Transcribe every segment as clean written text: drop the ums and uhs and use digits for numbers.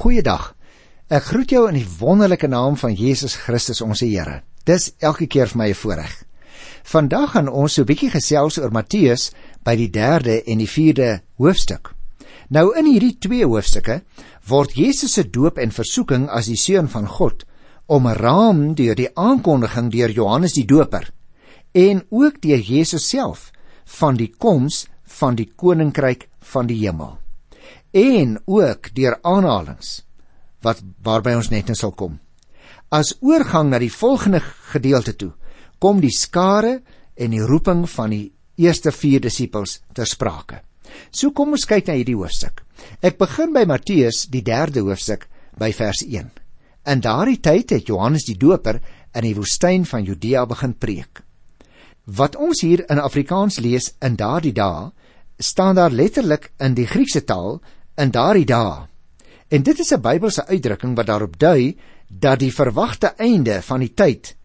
Goeiedag, ek groet jou in die wonderlike naam van Jesus Christus onze Here. Dis elke keer vir my 'n voorreg. Vandag gaan ons so bietjie gesels oor Matteus by die 3de en die 4de hoofstuk. Nou in hierdie 2 hoofstukke word Jesus se doop en versoeking as die Seun van God omraam deur die aankondiging deur Johannes die Doper en ook deur Jesus self van die koms van die koninkryk van die hemel. En ook deur aanhalings waarby ons net nou sal kom. As oorgang na die volgende gedeelte toe, kom die skare en die roeping van die eerste 4 disippels ter sprake. So kom ons kyk na hierdie hoofstuk. Ek begin by Matteus die 3de hoofstuk by vers 1. In daardie tyd het Johannes die Doper in die woestyn van Judea begin preek. Wat ons hier in Afrikaans lees in daardie dae, staan daar letterlik in die Griekse taal in daardie dae. En dit is 'n Bybelse uitdrukking wat daarop dui dat die verwagte einde van die tyd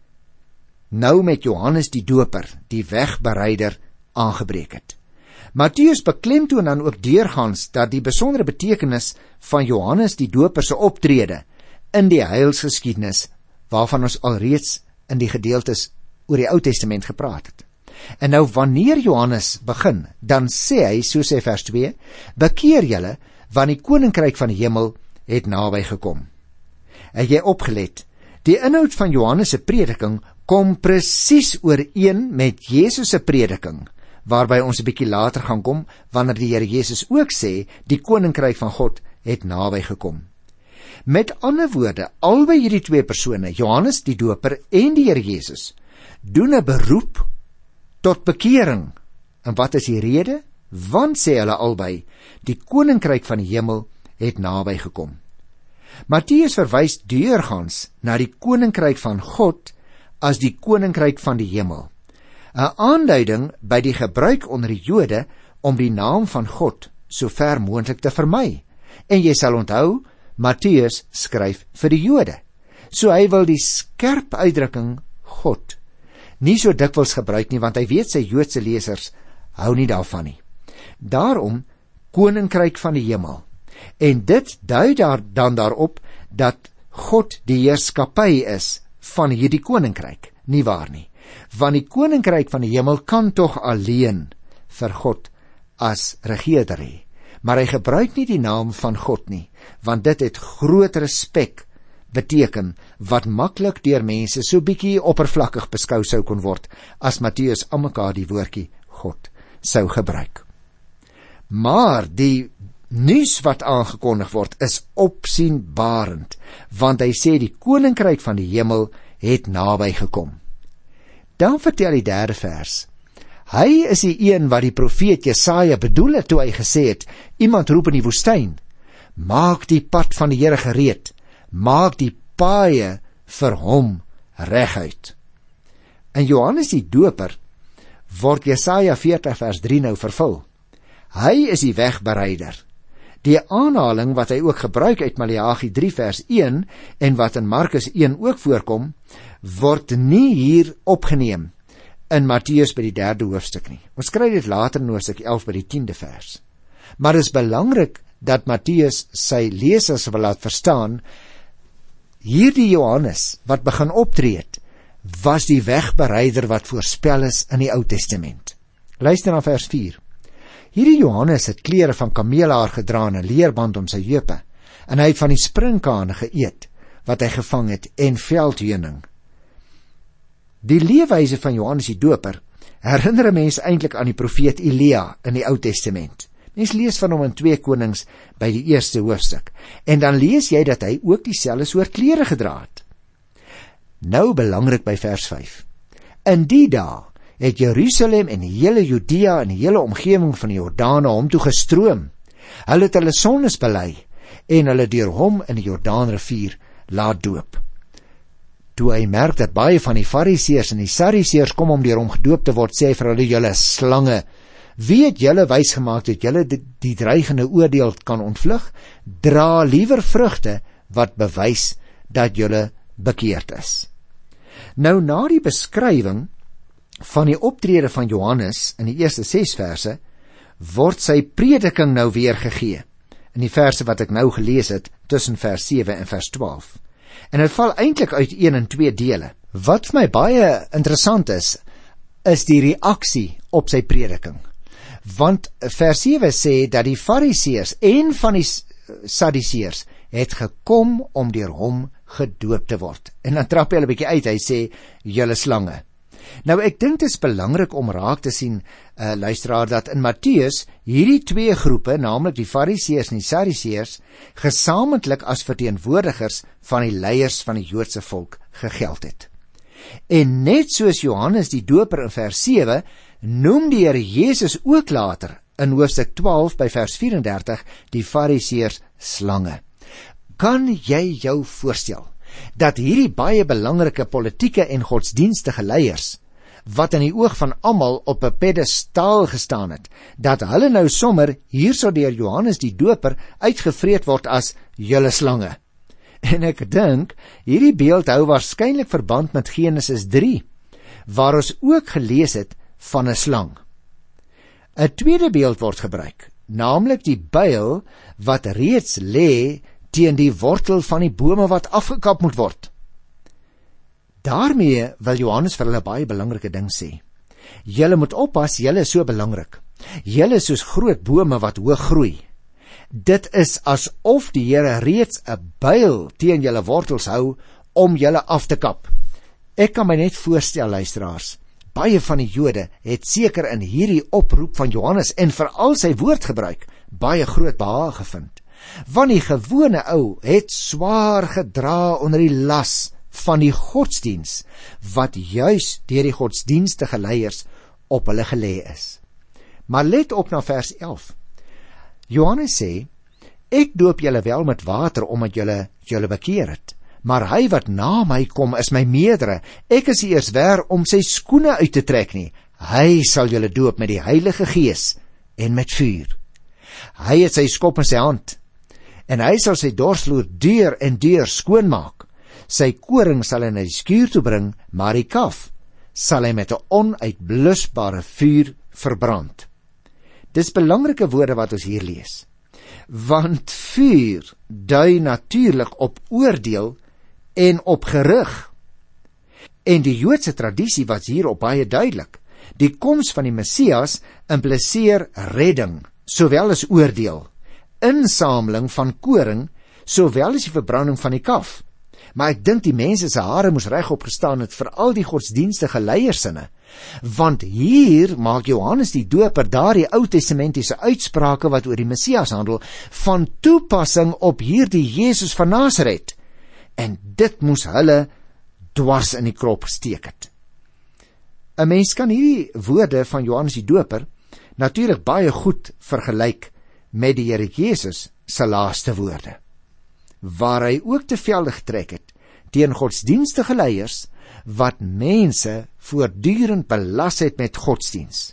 nou met Johannes die Doper, die wegbereider, aangebreek het. Matteus beklemtoon dan ook deurgaans dat die besondere betekenis van Johannes die Doper se optrede in die heilsgeskiedenis, waarvan ons alreeds in die gedeeltes oor die Ou Testament gepraat het. En nou wanneer Johannes begin, dan sê hy, so sê vers 2, bekeer julle, want die koninkryk van die hemel het naby gekom. Het jy opgelet? Die inhoud van Johannes se prediking kom presies ooreen met Jesus se prediking, waarby ons 'n bietjie later gaan kom, wanneer die Here Jesus ook sê, die koninkryk van God het naby gekom. Met ander woorde, albei hierdie 2 persone, Johannes die Doper en die Here Jesus, doen 'n beroep tot bekering. En wat is die rede? Want, sê hulle albei, die koninkryk van die hemel het naby gekom. Matteus verwys deurgaans na die koninkryk van God as die koninkryk van die hemel. 'n Aanduiding by die gebruik onder die Jode om die naam van God so ver moontlik te vermy. En jy sal onthou, Matteus skryf vir die Jode. So hy wil die skerp uitdrukking God nie so dikwels gebruik nie, want hy weet sy Joodse lesers hou nie daarvan nie. Daarom koninkryk van die hemel. En dit dui dan daarop dat God die heerskappy is van hierdie koninkryk, nie waar nie? Want die koninkryk van die hemel kan tog alleen vir God as regerder hê. Maar hy gebruik nie die naam van God nie, want dit het groot respek beteken, wat maklik deur mense so bietjie oppervlakkig beskou sou kon word, as Matteus aan mekaar die woordjie God sou gebruik. Maar die nuus wat aangekondig word is opsienbarend, want hy sê die koninkryk van die hemel het naby gekom. Dan vertel die 3de vers, hy is die een wat die profeet Jesaja bedoel het toe hy gesê het, iemand roep in die woestyn, maak die pad van die Here gereed, maak die paaie vir hom reguit. In Johannes die Doper word Jesaja 40 vers 3 nou vervul. Hy is die wegbereider. Die aanhaling wat hy ook gebruik uit Maleagi 3 vers 1 en wat in Markus 1 ook voorkom, word nie hier opgeneem in Matteus by die 3de hoofstuk nie. Ons kry dit later in hoofstuk 11 by die 10de vers. Maar dit is belangrik dat Matteus sy lesers wil laat verstaan, hierdie Johannes wat begin optree, was die wegbereider wat voorspel is in die Ou Testament. Luister na vers 4. Hierdie Johannes het klere van kameelhaar gedra en 'n leerband om sy heupe, en hy het van die sprinkane geëet wat hy gevang het en veldheuning. Die leefwyse van Johannes die Doper herinner 'n mens eintlik aan die profeet Elia in die Ou Testament. Mens lees van hom in 2 Konings by die 1ste hoofstuk, en dan lees jy dat hy ook dieselfde soort klere gedra het. Nou belangrik by vers 5. In die dae het Jerusalem en die hele Judea en die hele omgewing van die Jordaan na hom toe gestroom. Hulle het hulle sondes bely en hulle deur hom in die Jordaanrivier laat doop. Toe hy merk dat baie van die Fariseërs en die Sadduseërs kom om deur hom gedoop te word, sê hy vir hulle, julle slange, wie het julle wys gemaak dat julle die dreigende oordeel kan ontvlug? Dra liewer vrugte wat bewys dat julle bekeerd is. Nou na die beskrywing van die optrede van Johannes in die eerste 6 verse, word sy prediking nou weer gegee. in die verse wat ek nou gelees het, tussen vers 7 en vers 12. En dit val eintlik uit 1 en 2 dele. Wat vir my baie interessant is die reaksie op sy prediking. Want vers 7 sê dat die Fariseërs en van die Sadduseërs het gekom om deur hom gedoop te word. En dan trap hy hulle 'n bietjie uit, hy sê, julle slange. Nou ek dink dit is belangrik om raak te sien, luisteraar, dat in Matteus hierdie twee groepe, naamlik die Fariseërs en die Sadduseërs, gesamentlik as verteenwoordigers van die leiers van die Joodse volk gegeld het. En net soos Johannes die Doper in vers 7, noem die Here Jesus ook later in hoofstuk 12 by vers 34 die Fariseërs slange. Kan jy jou voorstel dat hierdie baie belangrike politieke en godsdienstige leiers, wat in die oog van almal op 'n pedestaal gestaan het, dat hulle nou sommer hierso deur Johannes die Doper uitgevreet word as julle slange? En ek dink, hierdie beeld hou waarskynlik verband met Genesis 3, waar ons ook gelees het van 'n slang. 'n tweede beeld word gebruik, naamlik die byl wat reeds lê teen die wortel van die bome wat afgekap moet word. Daarmee wil Johannes vir hulle baie belangrike ding sê. Julle moet oppas, julle is so belangrik. Julle is soos groot bome wat hoog groei. Dit is asof die Here reeds 'n byl teen julle wortels hou om julle af te kap. Ek kan my net voorstel, luisteraars, baie van die Jode het seker in hierdie oproep van Johannes en veral sy woordgebruik baie groot behaag gevind. Want die gewone ou het swaar gedra onder die las van die godsdiens wat juis deur die godsdienstige leiers op hulle gelê is. Maar let op na vers 11. Johannes sê, ek doop julle wel met water omdat julle bekeer het, maar hy wat na my kom is my meerdere. Ek is nie eers werd om sy skoene uit te trek nie. Hy sal julle doop met die Heilige Gees en met vuur. Hy het sy skop in sy hand en hy sal sy dorsvloer deur en deur skoonmaak. Sy koring sal hy na die skuur toe bring, maar die kaf sal hy met 'n onuitblusbare vuur verbrand. Dis belangrike woorde wat ons hier lees. Want vuur dui natuurlik op oordeel en op gerig. En die Joodse tradisie was hierop baie duidelik. Die koms van die Messias impliseer redding, sowel as oordeel, insameling van koring, sowel as die verbranding van die kaf. Maar ek dink die mense se hare moes regop gestaan het vir al die godsdienstige leiersinne, want hier maak Johannes die Doper daardie Ou Testamentiese uitsprake wat oor die Messias handel, van toepassing op hierdie Jesus van Nasaret. En dit moes hulle dwars in die krop gesteek het. 'n Mens kan hierdie woorde van Johannes die Doper natuurlik baie goed vergelyk met die Here Jesus se laaste woorde, waar hy ook te velde getrek het teen godsdienstige leiers wat mense voortdurend belas het met godsdiens.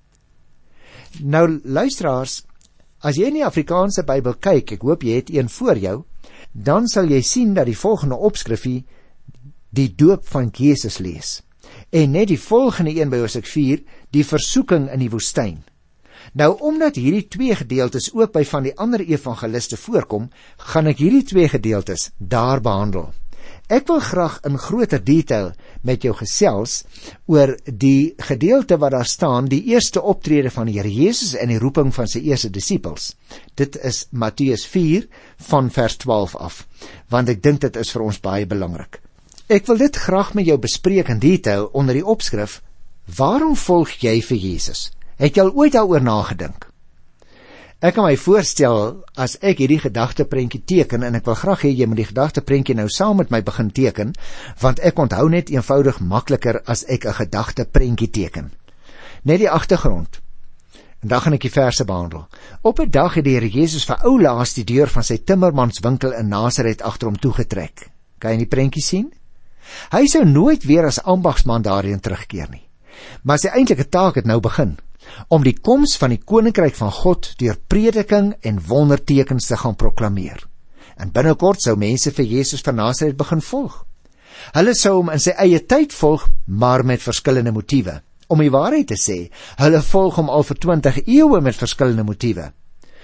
Nou luisteraars, as jy in die Afrikaanse Bybel kyk, ek hoop jy het een voor jou, dan sal jy sien dat die volgende opskrifie die doop van Jesus lees. En net die volgende een by Hoofstuk 4, die versoeking in die woestyn. Nou, omdat hierdie twee gedeeltes ook by van die ander evangeliste voorkom, gaan ek hierdie twee gedeeltes daar behandel. Ek wil graag in groter detail met jou gesels oor die gedeelte wat daar staan, die eerste optrede van die Here Jesus en die roeping van sy eerste disippels. Dit is Matteus 4 van vers 12 af, want ek dink dit is vir ons baie belangrik. Ek wil dit graag met jou bespreek in detail onder die opskrif, waarom volg jy vir Jesus? Het jy al ooit daaroor nagedink? Ek kan my voorstel, as ek hierdie gedagteprentjie teken, en ek wil graag hê jy moet die gedagteprentjie nou saam met my begin teken, want ek onthou net eenvoudig makliker as ek 'n gedagteprentjie teken. Net die agtergrond. En dan gaan ek die verse behandel. Op 'n dag het die Here Jesus vir ou Laas die deur van sy timmermanswinkel in Nasaret agter hom toegetrek. Kan jy die prentjie sien? Hy sou nooit weer as ambagsman daarheen terugkeer nie. Maar sy eintlike taak het nou begin, om die koms van die koninkryk van God deur prediking en wondertekens te gaan proklameer. En binnekort sou mense vir Jesus van Nasaret begin volg. Hulle sou hom in sy eie tyd volg, maar met verskillende motiewe. Om die waarheid te sê, hulle volg hom al vir 20 eeue met verskillende motiewe.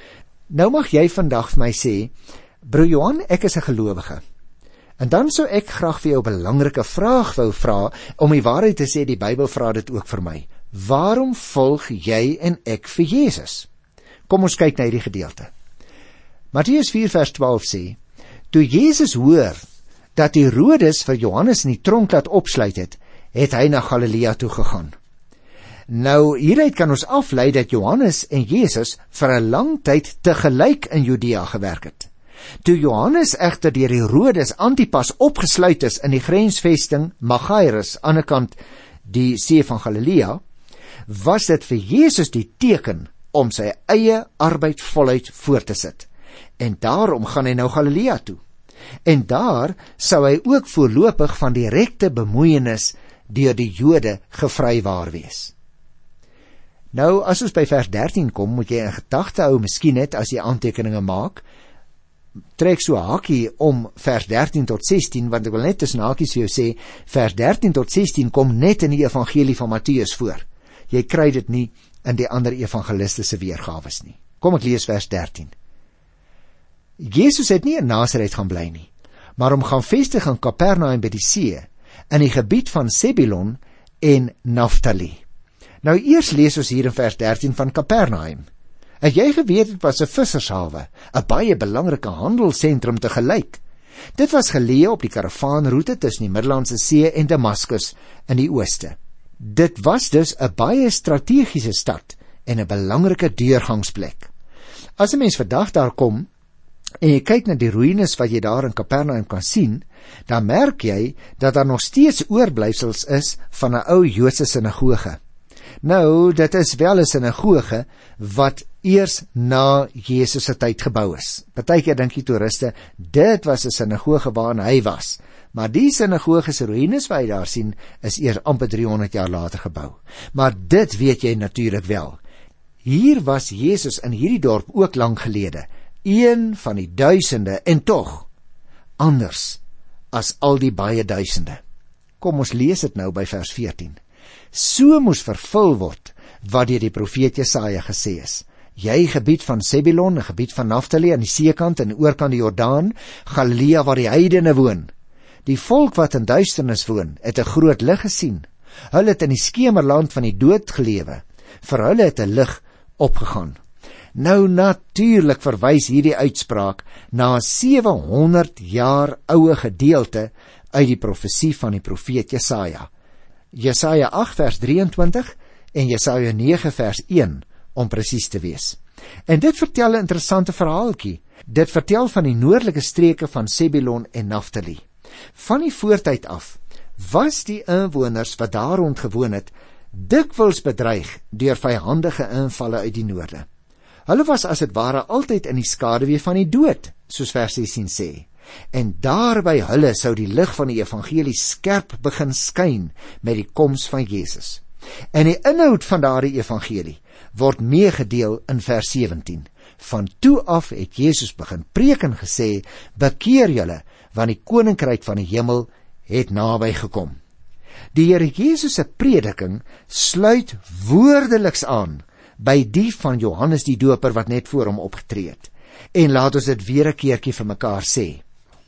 Nou mag jy vandag vir my sê, broer Johan, ek is 'n gelowige. En dan sou ek graag vir jou 'n belangrike vraag wou vra, om die waarheid te sê, die Bybel vra dit ook vir my. Waarom volg jy en ek vir Jesus? Kom ons kyk na hierdie gedeelte. Matteus 4 vers 12 sê, toe Jesus hoor dat Herodes vir Johannes in die tronk laat opsluit het hy na Galilea toe gegaan. Nou, hieruit kan ons aflei dat Johannes en Jesus vir 'n lang tyd tegelyk in Judea gewerk het. Toe Johannes egter deur Herodes Antipas opgesluit is in die grensvesting Machaerus, aan die kant die see van Galilea, was dit vir Jesus die teken om sy eie arbeid voluit voort te sit. En daarom gaan hy nou Galilea toe. En daar sou hy ook voorlopig van direkte bemoeienis deur die Jode gevrywaar wees. Nou, as ons by vers 13 kom, moet jy in gedagte hou, miskien net as jy aantekeninge maak, trek so 'n hakie om vers 13 tot 16, want ek wil net tussen hakies vir jou sê, vers 13 tot 16 kom net in die evangelie van Matteus voor. Jy kry dit nie in die ander evangeliste se weergawes nie. Kom ek lees vers 13. Jesus het nie in Nasaret gaan bly nie, maar hom gaan vestig in Kapernaum by die see, in die gebied van Sebulon en Naftali. Nou eers lees ons hier in vers 13 van Kapernaum. Het jy geweet dit was 'n vissershawe, 'n baie belangrike handelsentrum te gelyk. Dit was geleë op die karavaanroete tussen die Middellandse See en Damaskus in die ooste. Dit was dus 'n baie strategiese stad en 'n belangrike deurgangsplek. As 'n mens vandag daar kom en jy kyk na die ruïnes wat jy daar in Kapernaum kan sien, dan merk jy dat daar nog steeds oorblyfsels is van 'n ou Joodse sinagoge. Nou, dit is wel 'n sinagoge wat eers na Jesus se tyd gebou is. Partykeer dink die toeriste, dit was 'n sinagoge waarin hy was. Maar die sinagoge se ruïnes wat jy daar sien, is eers amper 300 jaar later gebou. Maar dit weet jy natuurlik wel. Hier was Jesus in hierdie dorp ook lank gelede, een van die duisende, en tog anders as al die baie duisende. Kom ons lees dit nou by vers 14. So moes vervul word wat deur die profeet Jesaja gesê is. Jy gebied van Sebulon, 'n gebied van Naftali aan die seekant en oorkant die Jordaan, Galilea waar die heidene woon. Die volk wat in duisternis woon, het 'n groot lig gesien. Hulle het in die skemerland van die dood gelewe. Vir hulle het 'n lig opgegaan. Nou natuurlik verwys hierdie uitspraak na 'n 700 jaar oue gedeelte uit die profesie van die profeet Jesaja. Jesaja 8 vers 23 en Jesaja 9 vers 1 om presies te wees. En dit vertel 'n interessante verhaaltjie. Dit vertel van die noordelike streke van Sebulon en Naftali. Van die voortyd af was die inwoners wat daar rond gewoon het dikwels bedreig deur vyhandige invalle uit die noorde. Hulle was as dit ware altyd in die skaduwee van die dood, soos vers 16 sê. En daar by hulle sou die lig van die evangelie skerp begin skyn met die koms van Jesus. En die inhoud van daardie evangelie word meegedeel in vers 17. Van toe af het Jesus begin preek en gesê, bekeer julle, want die koninkryk van die hemel het naby gekom. Die Here Jesus se prediking sluit woordeliks aan by die van Johannes die Doper wat net voor hom opgetree het. En laat ons dit weer 'n keertjie vir mekaar sê.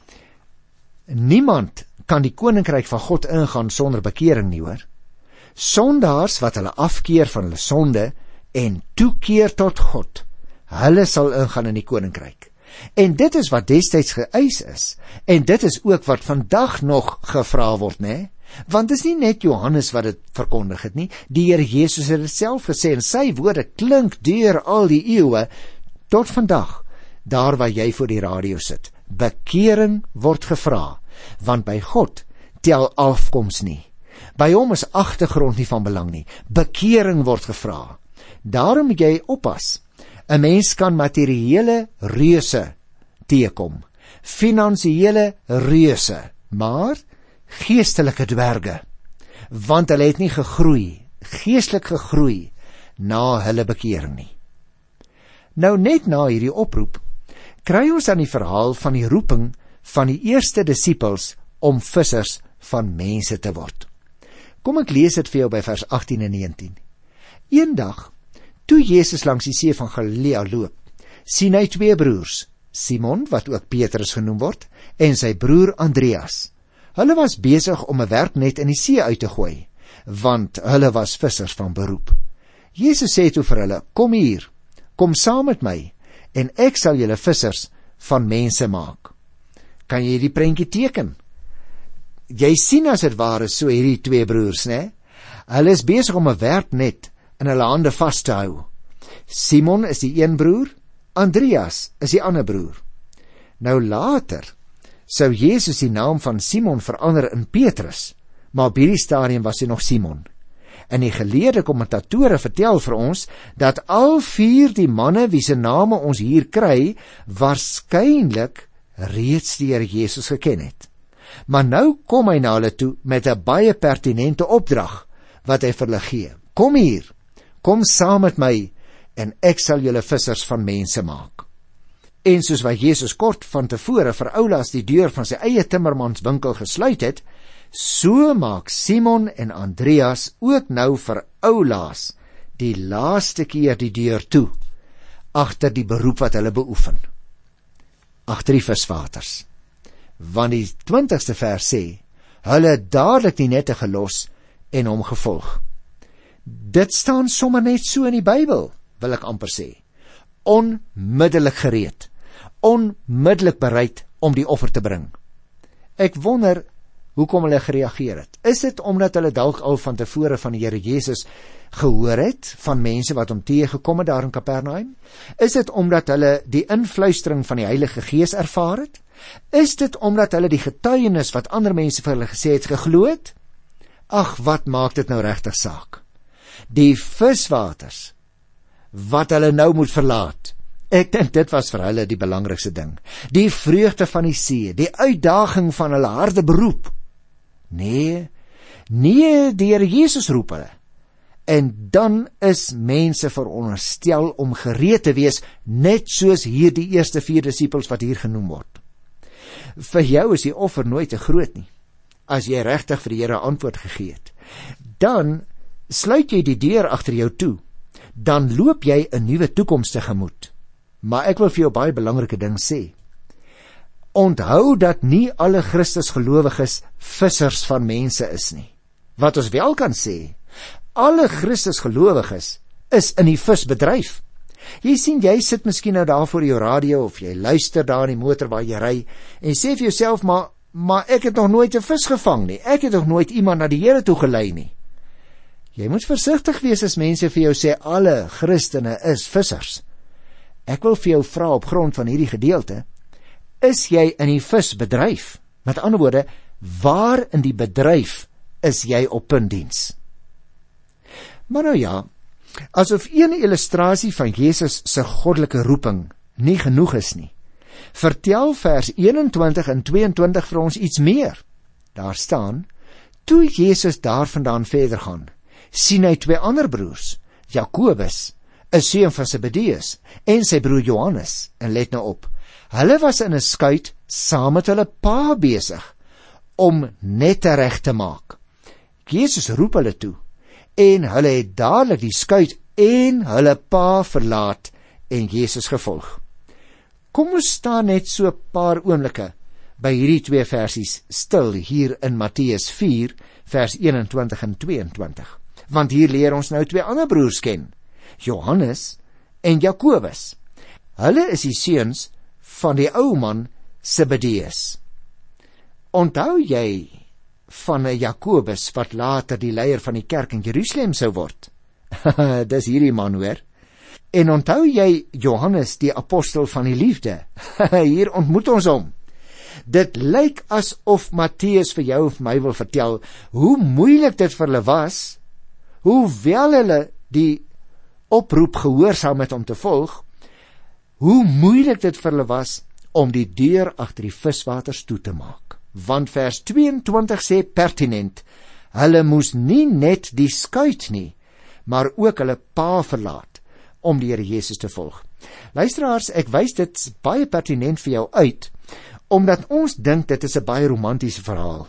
Niemand kan die koninkryk van God ingaan sonder bekering nie, hoor. Sondaars wat hulle afkeer van hulle sonde en toekeer tot God, hulle sal ingaan in die koninkryk. En dit is wat destyds geëis is, en dit is ook wat vandag nog gevra word, né? Want dit is nie net Johannes wat dit verkondig het nie, die Here Jesus het dit self gesê, en sy woorde klink deur al die eeue tot vandag, daar waar jy voor die radio sit. Bekering word gevra, want by God tel afkoms nie. By hom is agtergrond nie van belang nie. Bekering word gevra. Daarom moet jy oppas. 'n Mens kan materiële reuse teekom, finansiële reuse, maar geestelike dwerge, want hulle het nie gegroei, geestelik gegroei na hulle bekering nie. Nou net na hierdie oproep kry ons dan die verhaal van die roeping van die eerste disippels om vissers van mense te word. Kom ek lees dit vir jou by vers 18 en 19. Eendag, toe Jesus langs die see van Galilea loop, sien hy 2 broers, Simon, wat ook Petrus genoem word, en sy broer Andreas. Hulle was besig om 'n werknet in die see uit te gooi, want hulle was vissers van beroep. Jesus sê toe vir hulle, kom hier, kom saam met my, en ek sal julle vissers van mense maak. Kan jy die prentjie teken? Jy sien as dit ware so hierdie 2 broers, né? Hulle is besig om 'n werknet in hulle hande vas te hou. Simon is die een broer, Andreas is die ander broer. Nou later sou Jesus die naam van Simon verander in Petrus, maar op hierdie stadium was hy nog Simon. En die geleerde kommentatore vertel vir ons dat al 4 die manne wie se name ons hier kry, waarskynlik reeds die Here Jesus geken het. Maar nou kom hy na hulle toe met 'n baie pertinente opdrag wat hy vir hulle gee. Kom hier, kom saam met my, en ek sal julle vissers van mense maak. En soos wat Jesus kort van tevore vir Oulas die deur van sy eie timmermanswinkel gesluit het, so maak Simon en Andreas ook nou vir Oulas die laaste keer die deur toe, agter die beroep wat hulle beoefen, agter die viswaters. Want die 20ste vers sê, hulle het dadelik die nette gelos en hom gevolg. Dit staan sommer net so in die Bybel, wil ek amper sê. Onmiddellik gereed, onmiddellik bereid om die offer te bring. Ek wonder hoekom hulle gereageer het. Is dit omdat hulle dalk al van tevore van die Here Jesus gehoor het, van mense wat hom teëgekom het daar in Kapernaum? Is dit omdat hulle die invluistering van die Heilige Gees ervaar het? Is dit omdat hulle die getuienis wat ander mense vir hulle gesê het geglo het? Ag, wat maak dit nou regtig saak? Die viswaters wat hulle nou moet verlaat, ek dink dit was vir hulle die belangrikste ding. Die vreugde van die see, die uitdaging van hulle harde beroep. Nee, die Here Jesus roep hulle. En dan is mense veronderstel om gereed te wees, net soos hier die eerste 4 disippels wat hier genoem word. Vir jou is die offer nooit te groot nie, as jy regtig vir die Here antwoord gegee het. Dan sluit jy die deur agter jou toe, dan loop jy 'n nuwe toekoms tegemoet. Maar ek wil vir jou baie belangrike ding sê. Onthou dat nie alle Christusgelowiges vissers van mense is nie. Wat ons wel kan sê, alle Christusgelowiges is in die visbedryf. Jy sien, jy sit miskien nou daar voor jou radio, of jy luister daar in die motor waar jy ry, en sê vir jouself, maar ek het nog nooit 'n vis gevang nie, ek het nog nooit iemand na die Here toe gelei nie. Jy moet versigtig wees as mense vir jou sê, alle Christene is vissers. Ek wil vir jou vra op grond van hierdie gedeelte, is jy in die visbedryf? Met ander woorde, waar in die bedryf is jy op puntdiens? Maar nou ja, asof een illustrasie van Jesus se goddelike roeping nie genoeg is nie, vertel vers 21 en 22 vir ons iets meer. Daar staan, toe Jesus daarvandaan verder gaan, sien hy 2 ander broers, Jakobus, 'n seun van Zebedeus, en sy broer Johannes, en let nou op, hulle was in 'n skuit saam met hulle pa besig om nette reg te maak. Jesus roep hulle toe, en hulle het dadelik die skuit en hulle pa verlaat en Jesus gevolg. Kom ons staan net so 'n paar oomblikke by hierdie 2 versies stil hier in Matteus 4 vers 21 en 22. Want hier leer ons nou 2 ander broers ken, Johannes en Jakobus. Hulle is die seuns van die ou man Zebedeus. Onthou jy van 'n Jakobus wat later die leier van die kerk in Jerusalem sou word? Dis hierdie man, hoor. En onthou jy Johannes, die apostel van die liefde? Hier ontmoet ons hom. Dit lyk asof Matteus vir jou of my wil vertel hoe moeilik dit vir hulle was, hoewel hulle die oproep gehoorsaam met om te volg, hoe moeilik dit vir hulle was om die deur agter die viswaters toe te maak. Want vers 22 sê pertinent, hulle moes nie net die skuit nie, maar ook hulle pa verlaat om die Here Jesus te volg. Luisteraars, ek wys dit baie pertinent vir jou uit, omdat ons dink dit is 'n baie romantiese verhaal.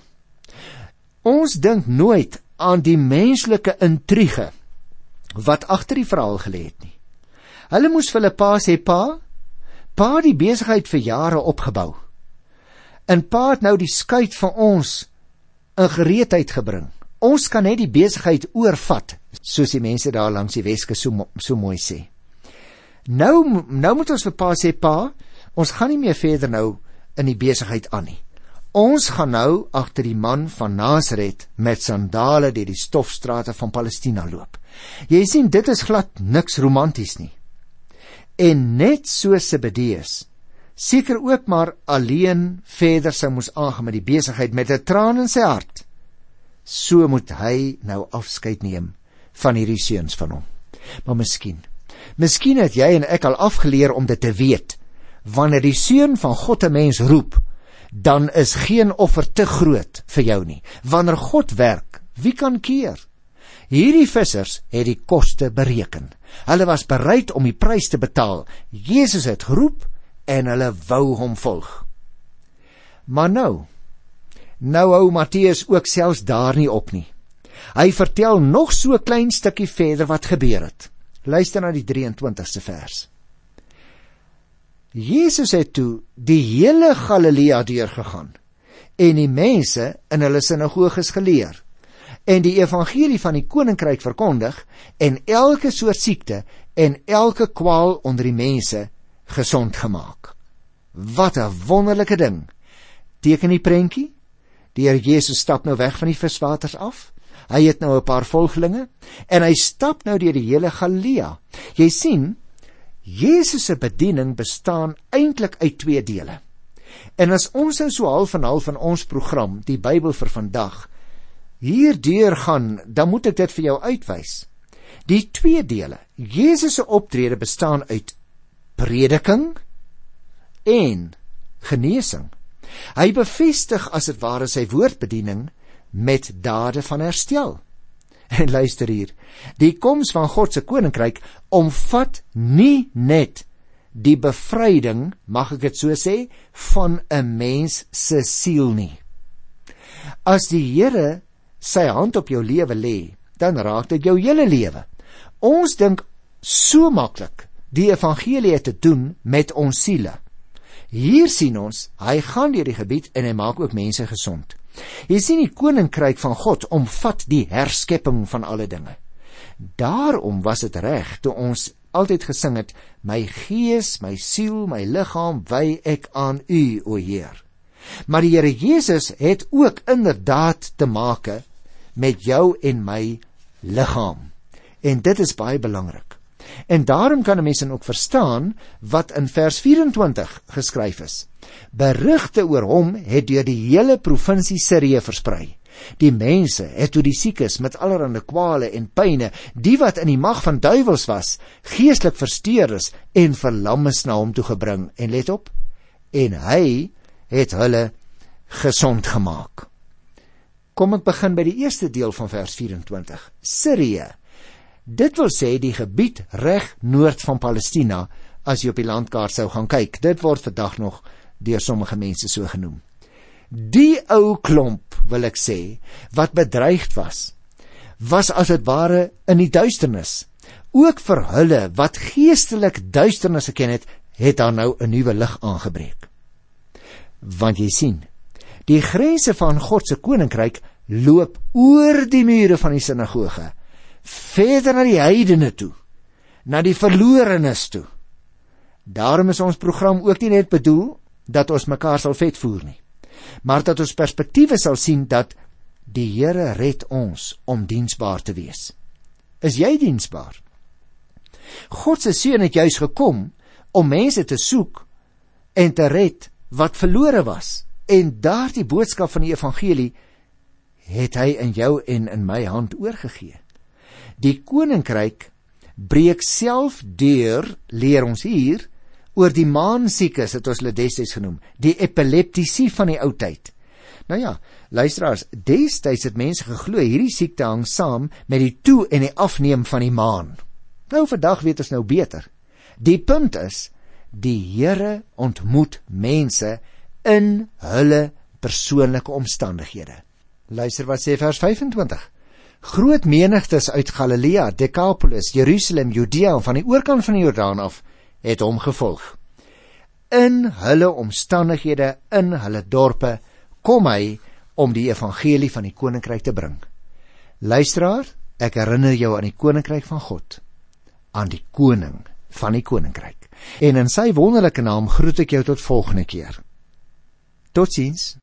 Ons dink nooit aan die menslike intrige wat agter die verhaal gelê het nie. Hulle moes vir hulle pa sê, pa, Pa het die besigheid vir jare opgebou. En pa het nou die skuit van ons in gereedheid gebring. Ons kan net die besigheid oorvat, soos die mense daar langs die Weskus so mooi sê. Nou moet ons vir pa sê, pa, ons gaan nie meer verder nou in die besigheid aan nie. Ons gaan nou agter die man van Nasaret met sandale deur die stofstrate van Palestina loop. Jy sien, dit is glad niks romanties nie. En net soos Zebedeus seker ook maar alleen verder sou moes aangaan met die besigheid met 'n traan in sy hart, so moet hy nou afskeid neem van hierdie seuns van hom. Maar miskien het jy en ek al afgeleer om dit te weet. Wanneer die seun van God 'n mens roep, dan is geen offer te groot vir jou nie. Wanneer God werk, wie kan keer? Hierdie vissers het die koste bereken. Hulle was bereid om die prys te betaal. Jesus het geroep en hulle wou hom volg. Maar nou hou Matteus ook selfs daar nie op nie. Hy vertel nog so 'n klein stukkie verder wat gebeur het. Luister na die 23ste vers. Jesus het toe die hele Galilea deurgegaan en die mense in hulle sinagoges geleer en die evangelie van die koninkryk verkondig en elke soort siekte en elke kwaal onder die mense gesond gemaak. Wat 'n wonderlike ding. Teken die prentjie? Die Here Jesus stap nou weg van die viswaters af. Hy het nou 'n paar volgelinge en hy stap nou deur die hele Galilea. Jy sien, Jesus se bediening bestaan eintlik uit 2 dele. En as ons nou so half en half van ons program, die Bybel vir vandag, hierdeur gaan, dan moet ek dit vir jou uitwys. Die 2 dele, Jesus se optrede bestaan uit prediking en genesing. Hy bevestig as dit ware sy woordbediening met dade van herstel. En luister hier, die koms van God se koninkryk omvat nie net die bevryding, mag ek dit so sê, van 'n mens se siel nie. As die Here sy hand op jou lewe lê, dan raak dit jou hele lewe. Ons dink so maklik die evangelie te doen met ons siele. Hier sien ons, hy gaan deur die gebied en hy maak ook mense gesond. Jy sien, die koninkryk van God omvat die herskepping van alle dinge. Daarom was dit reg toe ons altyd gesing het, my gees, my siel, my liggaam wy ek aan U, o Heer. Maar die Here Jesus het ook inderdaad te make met jou en my liggaam. En dit is baie belangrik. En daarom kan 'n mens dan ook verstaan wat in vers 24 geskryf is. Berigte oor hom het deur die hele provinsie Sirië versprei. Die mense het toe die siekes met allerlei kwale en pyne, die wat in die mag van duiwels was, geestelik versteurdes en verlammes na hom toe gebring. En let op, en hy het hulle gesond gemaak. Kom ek begin by die eerste deel van vers 24. Sirië. Dit wil sê die gebied reg noord van Palestina, as jy op die landkaart sou gaan kyk. Dit word vandag nog deur sommige mense so genoem. Die ou klomp, wil ek sê, wat bedreigd was as het ware in die duisternis. Ook vir hulle wat geestelik duisternis geken het daar nou 'n nuwe lig aangebreek. Want jy sien, die grense van God se koninkryk loop oor die mure van die sinagoge, verder na die heidene toe, na die verlorenes toe. Daarom is ons program ook nie net bedoel dat ons mekaar sal vetvoer nie, maar dat ons perspektiewe sal sien dat die Here red ons om diensbaar te wees. Is jy diensbaar? God se seun het juis gekom om mense te soek en te red wat verlore was. En daardie boodskap van die evangelie het hy in jou en in my hand oorgegee. Die koninkryk breek self deur, leer ons hier, oor die maansiekes, het ons hulle destyds genoem, die epileptisie van die ou tyd. Nou ja, luisteraars, destyds het mense geglo hierdie siekte hang saam met die toe en die afneem van die maan. Nou vandag weet ons nou beter. Die punt is, die Here ontmoet mense in hulle persoonlike omstandighede. Luister wat sê vers 25. Groot menigtes uit Galilea, Decapolis, Jerusalem, Judea en van die oorkant van die Jordaan af het hom gevolg. in hulle omstandighede, in hulle dorpe, kom hy om die evangelie van die koninkryk te bring. Luisteraar, ek herinner jou aan die koninkryk van God, aan die koning van die koninkryk. En in sy wonderlike naam groet ek jou tot volgende keer. Totsiens.